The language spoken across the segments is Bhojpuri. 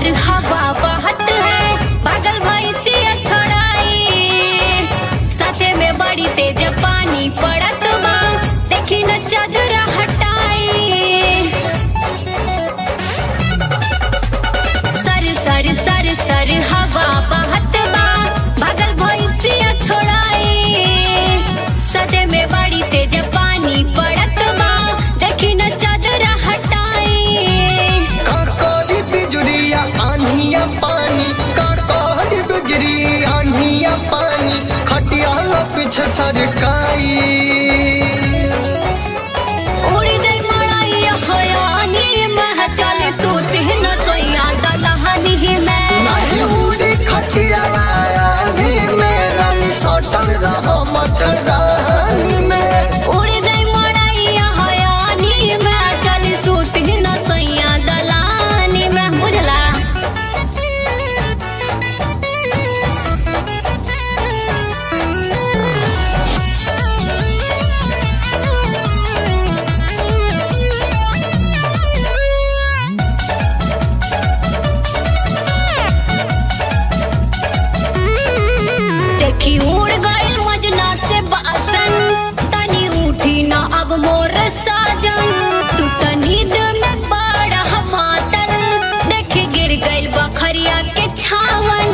सर हवा बहत है, पागल भैंसिया छोड़ाई, साथे में बड़ी तेज पानी पड़त बा, देखी न चादरा हटाई। सर हवा बहत बा, पागल भैंसिया छोड़ाई, साथे में बड़ी तेज पानी पड़त बा, देखी न चादरा हटाई। काकोरी बिजुरिया आनिया पानी, काकोरी बिजुरी आनिया पानी, खटिया पीछे सरकाई। उड़ी जाई मड़ाई हयानी में, चले सूती न सोया दलहनी में। नहीं उड़ी खटिया में, रानी सटल रहो मच्छरदानी में। उड़ी जाई मड़ाई हयानी में, चले सूती न सोया दलहनी में। बुझला देखी उड़ गइल मजना से बासन, तनी उठी ना अब मोर साजन, तू तनी नींद में बड़ा मातल, देखी गिर गइल बखरिया के छावन।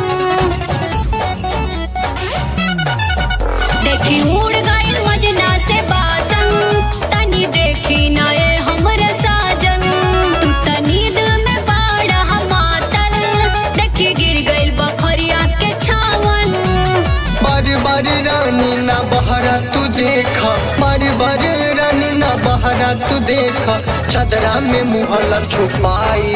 देखी उड़ गइल मजना से बासन, तनी देखी ना ये हमरे साजन, तू तनी नींद में बड़ा मातल, देखी गिर गइल बखरिया के छावन। बार रानी ना बहरा तू देखा, बार रानी ना बहरा तू देखा, चदरा में मुहला छुपाई।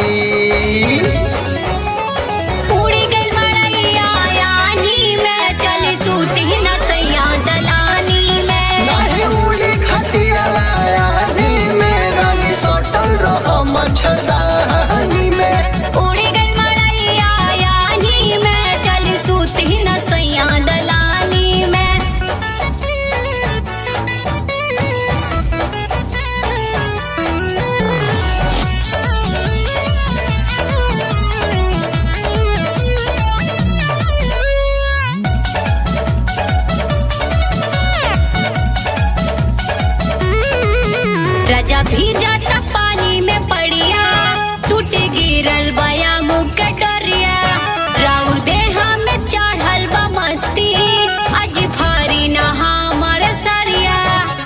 उड़ी गइल मड़ैया यानी में, चले सूती न सैया दलानी में। नहीं उड़ी खटिया में, रानी सटल रहो मच्छरदानी में। उड़ी गइल मड़ैया यानी में, चले सूती न सैया दलानी में। राजा भी जाता पानी में पड़िया, टूटे गिरल बया मुँह के डरिया, राउर देहा में चढ़ल बा मस्ती, आज भारी नहा मर सरिया।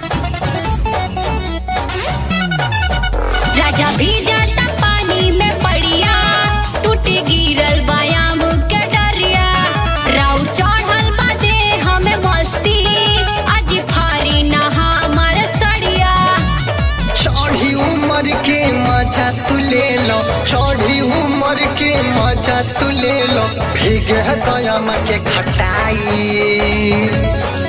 राजा भी जाता पानी में पड़िया, टूटे गिरल बया मुँह के डरिया, राउर चढ़ल बा देहा में मस्ती, आज भारी नहा मर सरिया। चढ़ी उमर के मजा तू ले लो, चढ़ी उमर के मजा तू ले लो, भीगे दया के खटाई।